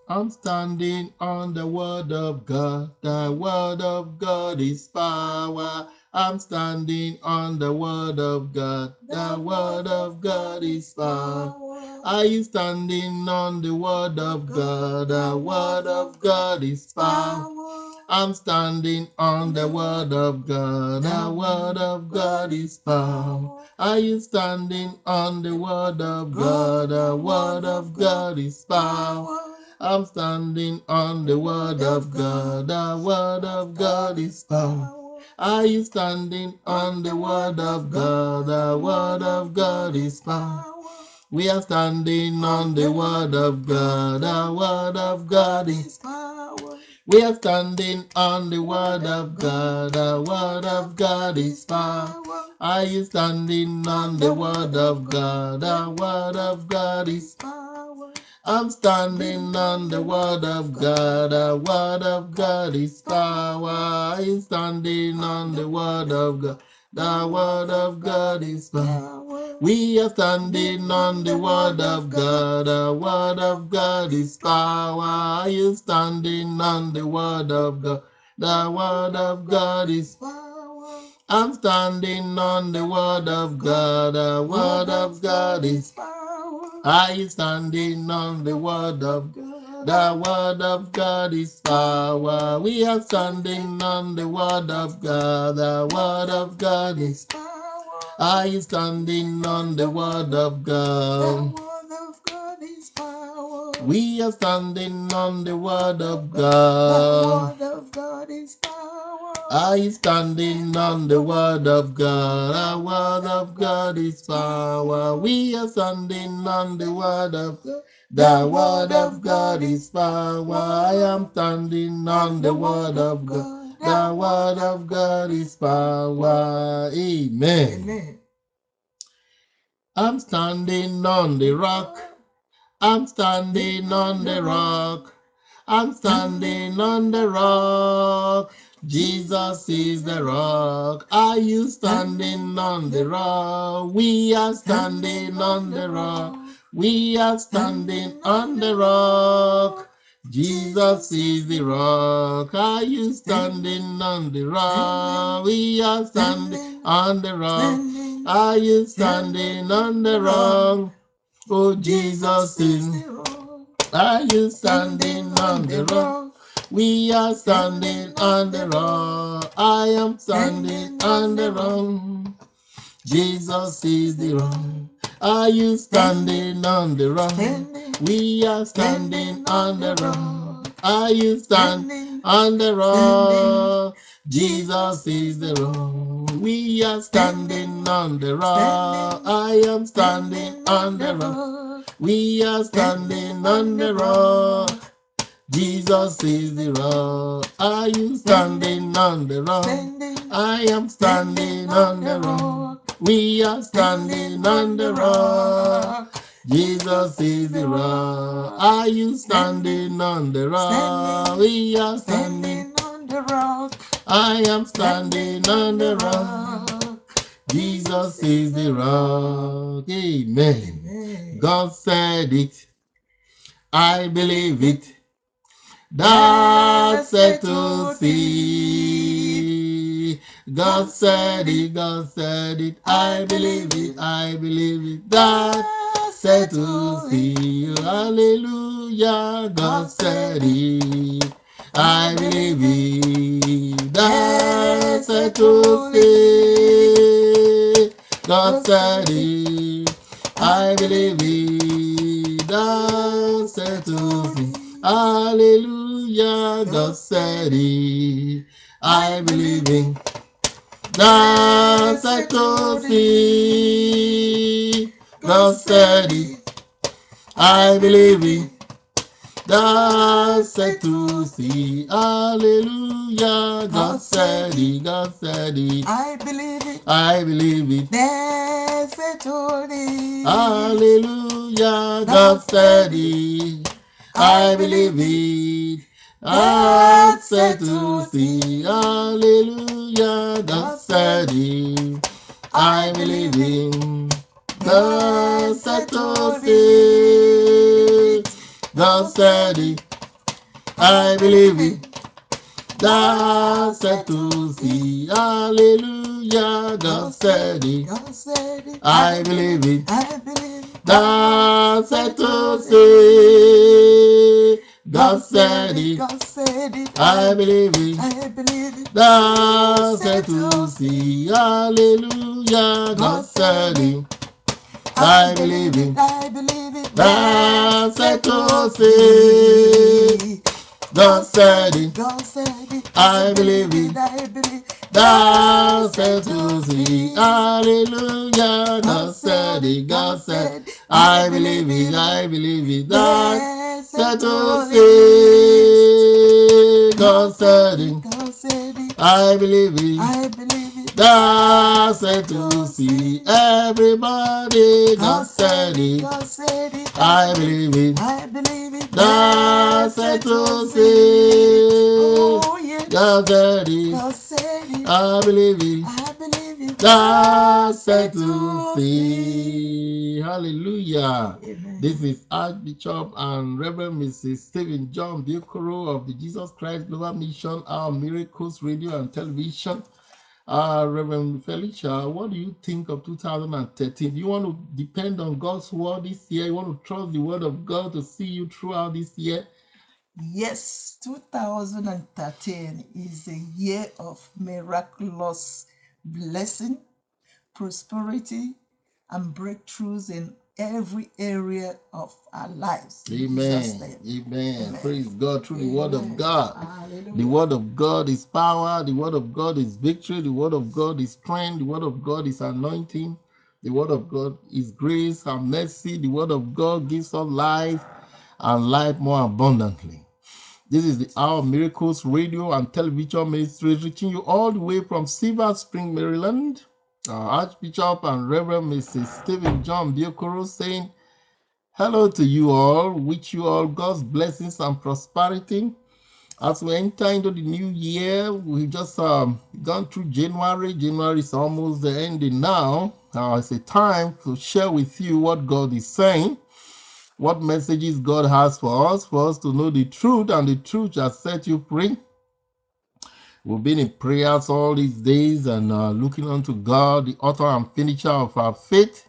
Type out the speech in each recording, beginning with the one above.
I'm standing on the word of God. The word of God is power. I'm standing on the word of God. The word of God is power. Are you standing on the word of God? The word of God is power. I'm standing on the word of God. The word of God is power. Are you standing on the word of God? The word of God is power. I'm standing on the word of God. The word of God is power. Are you standing on the word of God? The word of God is power. We are standing on the word of God. The word of God is power. We are standing on the word of God. The word of God is power. Are you standing on the word of God? The word of God is power. I'm standing on the word of God. The word of God is power. Are you standing on the word of God? The word of God is power. We are standing on the word of God. The word of God is power. Are you standing on the word of God? The word of God is power. I'm standing on the word of God. The word of God is power. Are you standing on the word of God? The word of God is power. We are standing on the word of God. The word of God is power. Are you standing on the word of God? The word of God is power. We are standing on the word of God. The word of God is power. Are you standing on the word of God? The word of God is power. We are standing on the word of God. The word of God is power. I am standing on the word of God. The word of God is power. Amen. Amen. I'm standing on the rock. I'm standing on the rock. I'm standing on the rock. Jesus is the rock. Are you standing on the rock? We are standing on the rock. We are standing on the rock. Jesus is the rock. Are you standing on the rock? We are standing on the rock. Are you standing on the rock? Oh, Jesus is the rock. Are you standing on the rock? We are standing on the rock. I am standing on the rock. Jesus is the rock. Are you standing on the rock? We are standing on the rock. Are you standing on the rock? Jesus is the rock. We are standing on the rock. I am standing on the rock. We are standing on the rock. Jesus is the rock. Are you standing on the rock? I am standing on the rock. We are standing on the rock. Jesus is the rock. Are you standing on the rock? We are standing on the rock. I am standing on the rock. Jesus is the rock. Amen. God said it. I believe it. That settles it. God said it, God said it. I believe it, I believe it. That settles it. Hallelujah, God said it. I believe it. That settles it. God said it. I believe it. That settles it. Hallelujah, God said it. I believe in that settles it. God said it. I believe in that settles it. Hallelujah, God said it. God said it. I believe it. I believe it. That settles it. Hallelujah, God said it. I believe it. God settles it. Hallelujah. God said it. I believe in. God settles it. God said it. I believe it. God said to see, hallelujah, God said it. I believe it. God said to see, God said it. I believe it. God said to see, hallelujah, God said it. I believe it. God said to see, God said it. I believe it. God said to see, hallelujah, God said it. God said, I believe it. I believe it. God said to see, God said it. I believe it. God said to see, everybody. God said it. I believe it. God said to see, God said it. I believe it. God said to see. Hallelujah. Amen. This is Archbishop and Reverend Mrs. Stephen John Bucoro of the Jesus Christ Global Mission, our Miracles Radio and Television. Reverend Felicia, what do you think of 2013? Do you want to depend on God's word this year? You want to trust the word of God to see you throughout this year? Yes, 2013 is a year of miraculous blessing, prosperity, and breakthroughs in every area of our lives. Amen. Amen. Praise God through the word of God. Hallelujah. The word of God is power. The word of God is victory. The word of God is strength. The word of God is anointing. The word of God is grace and mercy. The word of God gives us life and life more abundantly. This is the Hour of Miracles Radio and Television Ministry, reaching you all the way from Silver Spring, Maryland. Archbishop and Reverend Mrs. Stephen John Bucoro saying hello to you all. Wish you all God's blessings and prosperity. As we enter into the new year, we just gone through January. January is almost ending now. It's a time to share with you what God is saying, what messages God has for us to know the truth, and the truth shall set you free. We've been in prayers all these days and looking unto God, the author and finisher of our faith.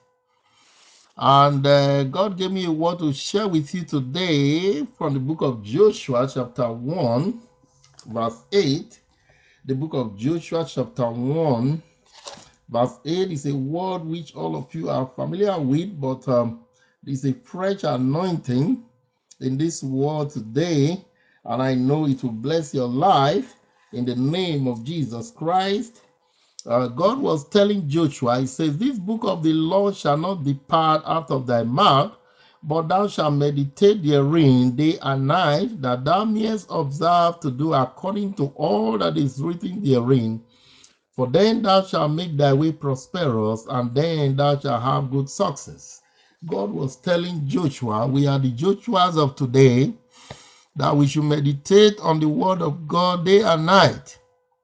And God gave me a word to share with you today from the book of Joshua, chapter 1, verse 8. The book of Joshua, chapter 1, verse 8 is a word which all of you are familiar with, but there's a fresh anointing in this word today, and I know it will bless your life in the name of Jesus Christ. God was telling Joshua, he says, this book of the law shall not depart out of thy mouth, but thou shalt meditate therein day and night, that thou mayest observe to do according to all that is written therein. For then thou shalt make thy way prosperous, and then thou shalt have good success. God was telling Joshua, we are the Joshuas of today, that we should meditate on the word of God day and night.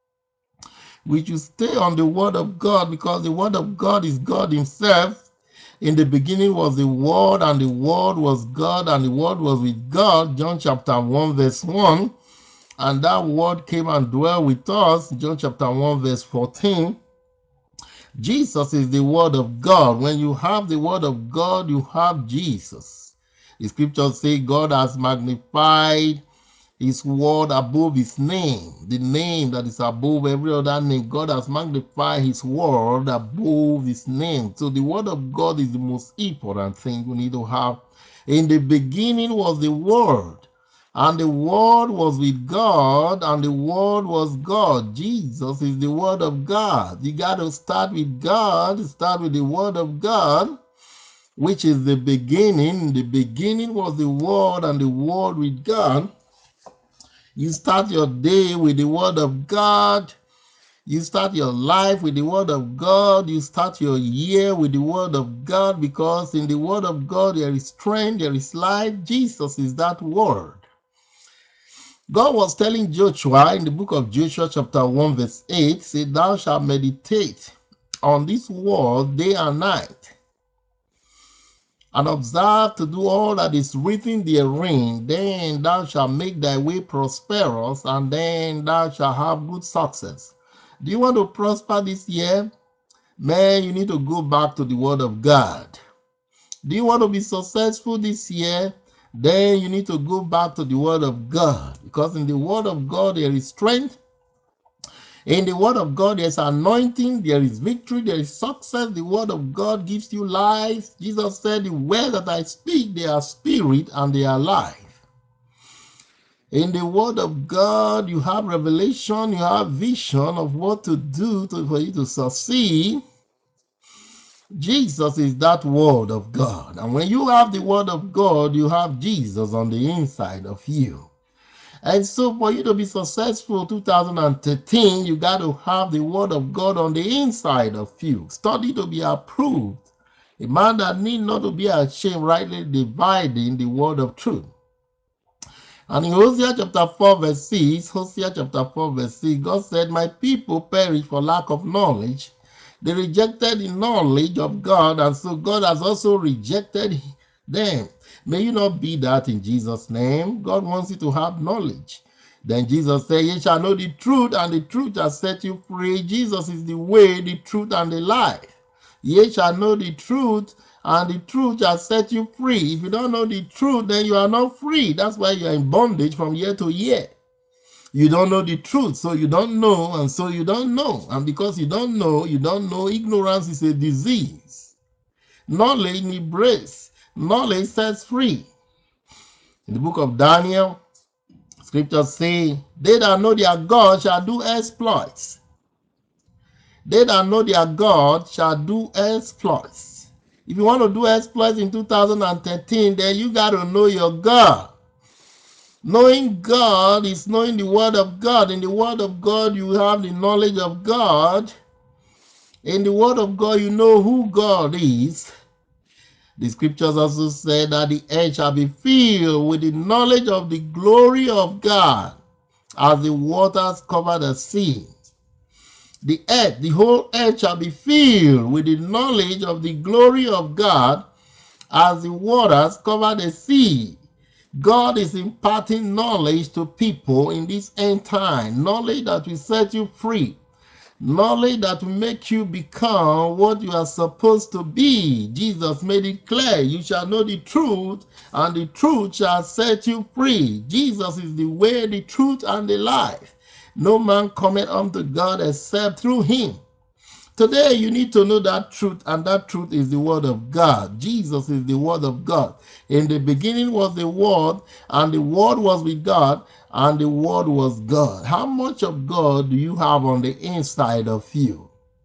We should stay on the word of God, because the word of God is God himself. In the beginning was the word, and the word was God, and the word was with God. John chapter 1 verse 1. And that word came and dwelt with us. John chapter 1 verse 14. Jesus is the word of God. When you have the word of God, you have Jesus. The scriptures say God has magnified his word above his name, the name that is above every other name. God has magnified his word above his name. So the word of God is the most important thing we need to have. In the beginning was the word, and the word was with God, and the word was God. Jesus is the word of God. You got to start with God, start with the word of God, which is the beginning. The beginning was the word, and the word with God. You start your day with the word of God. You start your life with the word of God. You start your year with the word of God, because in the word of God there is strength, there is life. Jesus is that word. God was telling Joshua in the book of Joshua chapter 1 verse 8, say, thou shalt meditate on this word day and night. and observe to do all that is written therein, then thou shalt make thy way prosperous, and then thou shalt have good success. Do you want to prosper this year? Man, you need to go back to the Word of God. Do you want to be successful this year? Then you need to go back to the Word of God, because in the Word of God there is strength. In the Word of God, there's anointing, there is victory, there is success. The Word of God gives you life. Jesus said, the words that I speak, they are spirit and they are life. In the Word of God, you have revelation, you have vision of what to do for you to succeed. Jesus is that Word of God. And when you have the Word of God, you have Jesus on the inside of you. And so for you to be successful 2013, you got to have the Word of God on the inside of you. Study to be approved. A man that need not to be ashamed, rightly dividing the word of truth. And in Hosea chapter 4 verse 6, Hosea chapter 4 verse 6, God said, my people perish for lack of knowledge. They rejected the knowledge of God, and so God has also rejected them. May you not be that in Jesus' name. God wants you to have knowledge. Then Jesus said, ye shall know the truth, and the truth shall set you free. Jesus is the way, the truth, and the life. Ye shall know the truth, and the truth shall set you free. If you don't know the truth, then you are not free. That's why you are in bondage from year to year. You don't know the truth, so you don't know, and so you don't know. And because you don't know, ignorance is a disease. Knowledge liberates. Knowledge sets free. In the book of Daniel, scriptures say, they that know their God shall do exploits. They that know their God shall do exploits. If you want to do exploits in 2013, then you got to know your God. Knowing God is knowing the Word of God. In the Word of God, you have the knowledge of God. In the Word of God, you know who God is. The scriptures also say that the earth shall be filled with the knowledge of the glory of God, as the waters cover the sea. The earth, the whole earth shall be filled with the knowledge of the glory of God, as the waters cover the sea. God is imparting knowledge to people in this end time, knowledge that will set you free, knowledge that will make you become what you are supposed to be. Jesus made it clear, you shall know the truth, and the truth shall set you free. Jesus is the way, the truth, and the life. No man cometh unto God except through him. Today you need to know that truth, and that truth is the Word of God. Jesus is the Word of God. In the beginning was the Word, and the Word was with God, and the Word was God. How much of God do you have on the inside of you?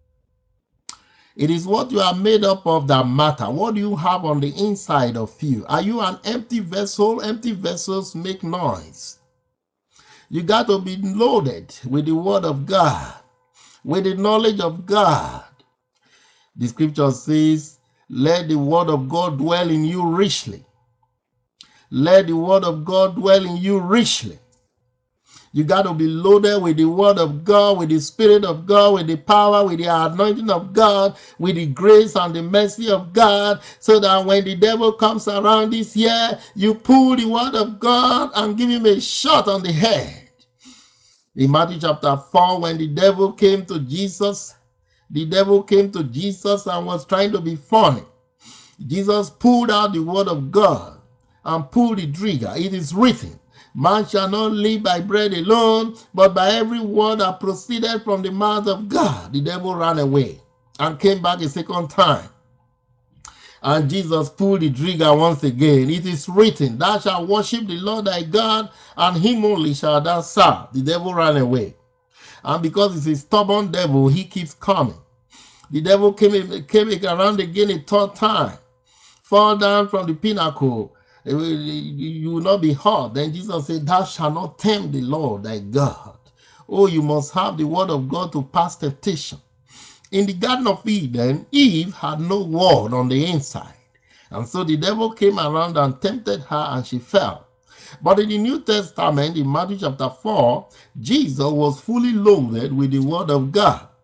It is what you are made up of that matter. What do you have on the inside of you? Are you an empty vessel? Empty vessels make noise. You got to be loaded with the Word of God, with the knowledge of God. The scripture says, let the word of God dwell in you richly. Let the word of God dwell in you richly. You got to be loaded with the word of God, with the spirit of God, with the power, with the anointing of God, with the grace and the mercy of God, so that when the devil comes around this year, you pull the word of God and give him a shot on the head. In Matthew chapter 4, when the devil came to Jesus and was trying to be funny. Jesus pulled out the word of God and pulled the trigger. It is written, man shall not live by bread alone, but by every word that proceeded from the mouth of God. The devil ran away and came back a second time. And Jesus pulled the trigger once again. It is written, thou shalt worship the Lord thy God, and him only shalt thou serve. The devil ran away. And because it's a stubborn devil, he keeps coming. The devil came around again a third time. Fall down from the pinnacle, you will not be hurt. Then Jesus said, thou shalt not tempt the Lord thy God. Oh, you must have the word of God to pass temptation. In the Garden of Eden, Eve had no word on the inside. And so the devil came around and tempted her, and she fell. But in the New Testament, in Matthew chapter 4, Jesus was fully loaded with the word of God.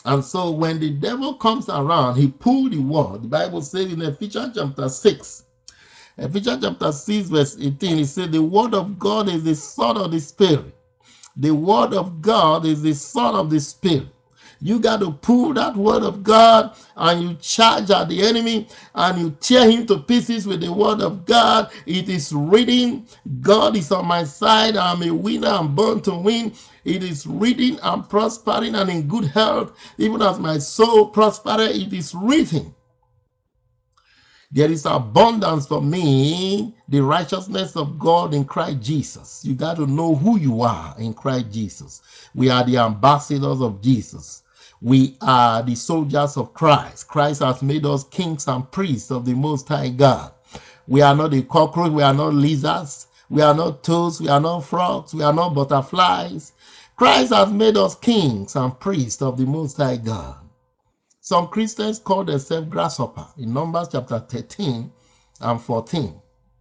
And so when the devil comes around, he pulled the word. The Bible says in Ephesians chapter 6, Ephesians chapter 6 verse 18, it says the word of God is the sword of the Spirit. The word of God is the sword of the Spirit. You got to pull that word of God and you charge at the enemy and you tear him to pieces with the word of God. It is written, God is on my side. I'm a winner. I'm born to win. It is written, I'm prospering and in good health, even as my soul prospereth. It is written. There is abundance for me, the righteousness of God in Christ Jesus. You got to know who you are in Christ Jesus. We are the ambassadors of Jesus. We are the soldiers of Christ. Christ has made us kings and priests of the Most High God. We are not a cockroach. We are not lizards. We are not toads. We are not frogs. We are not butterflies. Christ has made us kings and priests of the Most High God. Some Christians call themselves grasshopper in Numbers chapter 13 and 14.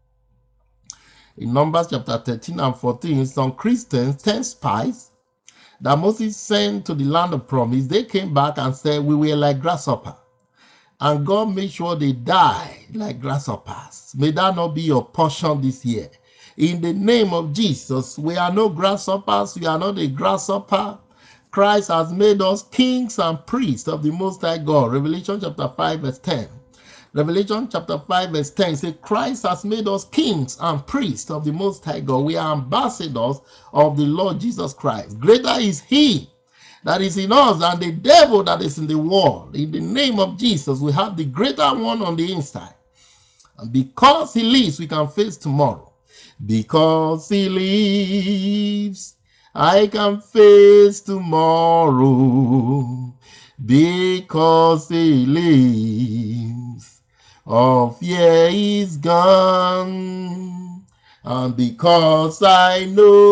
In Numbers chapter 13 and 14, some Christians, 10 spies that Moses sent to the land of promise, they came back and said, we were like grasshopper. And God made sure they die like grasshoppers. May that not be your portion this year. In the name of Jesus, we are no grasshoppers. We are not a grasshopper. Christ has made us kings and priests of the Most High God. Revelation chapter 5 verse 10. Revelation chapter 5 verse 10 says, Christ has made us kings and priests of the Most High God. We are ambassadors of the Lord Jesus Christ. Greater is he that is in us than the devil that is in the world. In the name of Jesus, we have the greater one on the inside. And because he lives, we can face tomorrow. Because he lives, I can face tomorrow. Because he lives, all fear is gone. And because I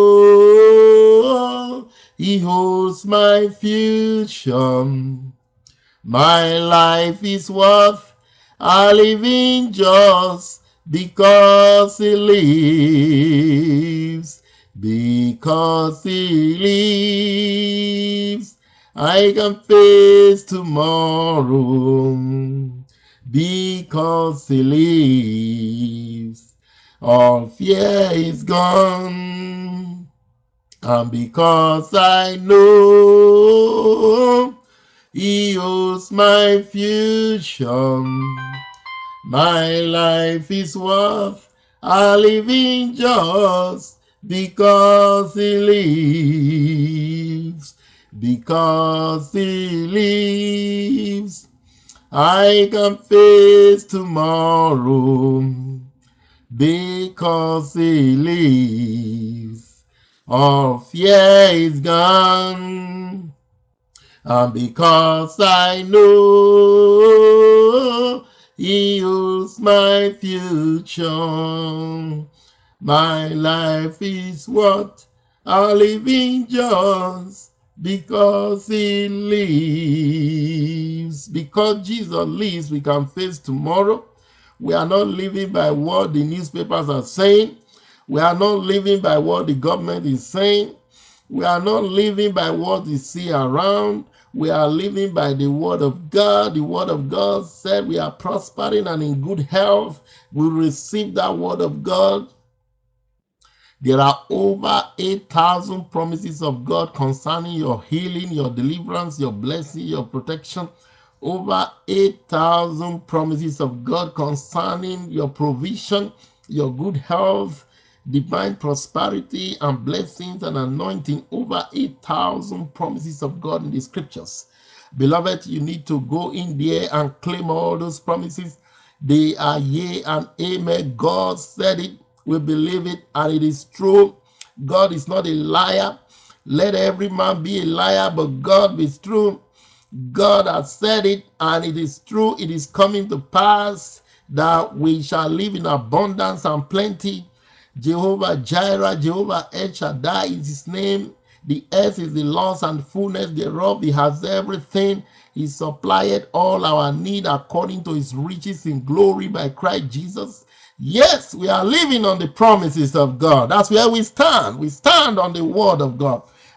know he holds my future, my life is worth a living just because he lives. Because he lives, I can face tomorrow. Because he lives, all fear is gone. And because I know he holds my future, my life is worth a living just because he lives. Because he lives, I can face tomorrow. Because he lives, all fear is gone. And because I know he holds my future, my life is worth a living just because he lives. Because Jesus lives, we can face tomorrow. We are not living by what the newspapers are saying. We are not living by what the government is saying. We are not living by what we see around. We are living by the word of God. The word of God said we are prospering and in good health. We receive that word of God. There are over 8,000 promises of God concerning your healing, your deliverance, your blessing, your protection. Over 8,000 promises of God concerning your provision, your good health, divine prosperity and blessings and anointing. Over 8,000 promises of God in the scriptures. Beloved, you need to go in there and claim all those promises. They are yea and amen. God said it. We believe it, and it is true. God is not a liar. Let every man be a liar, but God is true. God has said it, and it is true. It is coming to pass that we shall live in abundance and plenty. Jehovah Jireh, Jehovah El Shaddai is his name. The earth is the Lord's and fullness thereof. He has everything. He supplied all our need according to his riches in glory by Christ Jesus. Yes, we are living on the promises of God. That's where we stand. We stand on the word of God.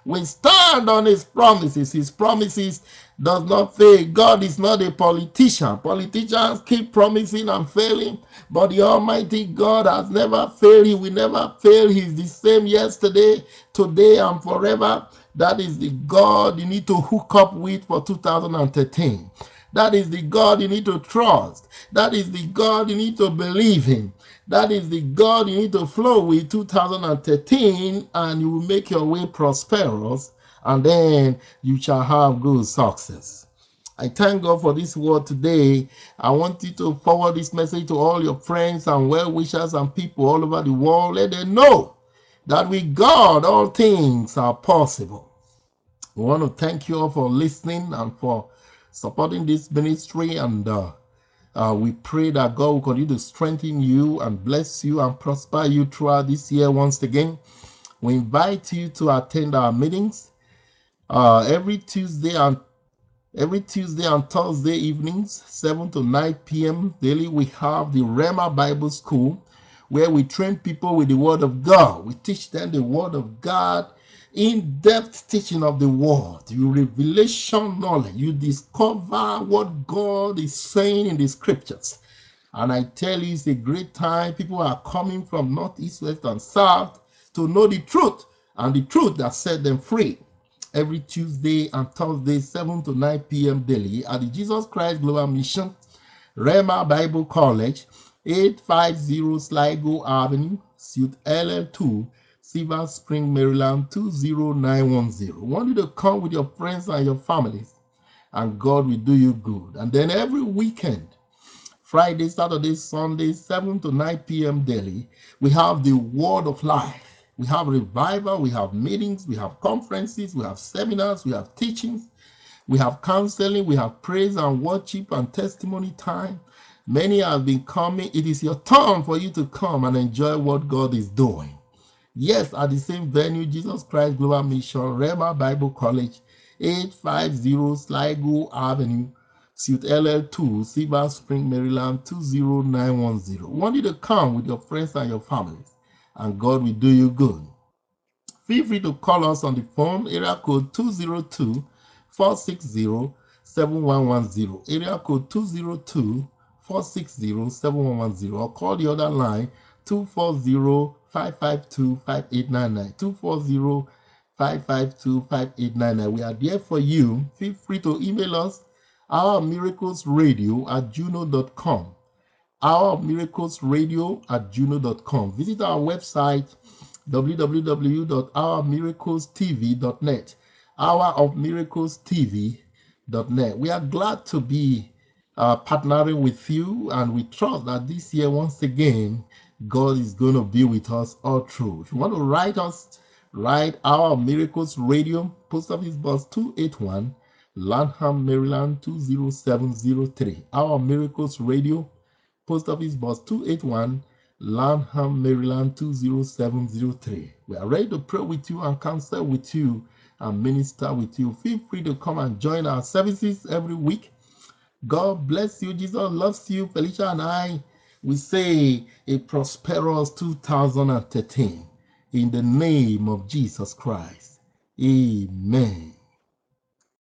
We stand on his promises. His promises does not fail. God is not a politician. Politicians keep promising and failing, but the Almighty God has never failed. He will never fail. He's the same yesterday, today, and forever. That is the God you need to hook up with for 2013. That is the God you need to trust. That is the God you need to believe in. That is the God you need to flow with 2013, and you will make your way prosperous, and then you shall have good success. I thank God for this word today. I want you to forward this message to all your friends and well-wishers and people all over the world. Let them know that with God all things are possible. We want to thank you all for listening and for supporting this ministry, and we pray that God will continue to strengthen you and bless you and prosper you throughout this year. Once again, we invite you to attend our meetings every Tuesday and Thursday evenings, 7 to 9 p.m. daily. We have the Rema Bible School, where we train people with the Word of God. We teach them the Word of God, in-depth teaching of the Word, you revelation knowledge. You discover what God is saying in the Scriptures. And I tell you, it's a great time. People are coming from north, east, west, and south to know the truth, and the truth that set them free. Every Tuesday and Thursday, 7 to 9 p.m. daily at the Jesus Christ Global Mission, Rema Bible College, 850 Sligo Avenue, Suite LL2, Silver Spring, Maryland, 20910. I want you to come with your friends and your families, and God will do you good. And then every weekend, Friday, Saturday, Sunday, 7 to 9 p.m. daily, we have the Word of Life. We have revival, we have meetings, we have conferences, we have seminars, we have teachings, we have counseling, we have praise and worship and testimony time. Many have been coming. It is your turn for you to come and enjoy what God is doing. Yes, at the same venue, Jesus Christ Global Mission, Rema Bible College, 850 Sligo Avenue, Suite LL2, Silver Spring, Maryland, 20910. We want you to come with your friends and your families, and God will do you good. Feel free to call us on the phone, area code 202-460-7110, area code 202-460-7110, or call the other line 240-552-5899, 240-552-5899. We are there for you. Feel free to email us, ourmiraclesradio@juno.com, ourmiraclesradio@juno.com. Visit our website, www.ourmiraclestv.net, hourofmiraclestv.net. We are glad to be partnering with you, and we trust that this year, once again, God is going to be with us all through. If you want to write us, write Hour of Miracles Radio, Post Office Box 281, Lanham, Maryland 20703. Hour of Miracles Radio, Post Office Box 281, Lanham, Maryland 20703. We are ready to pray with you and counsel with you and minister with you. Feel free to come and join our services every week. God bless you. Jesus loves you. Felicia and I, we say a prosperous 2013 in the name of Jesus Christ. Amen.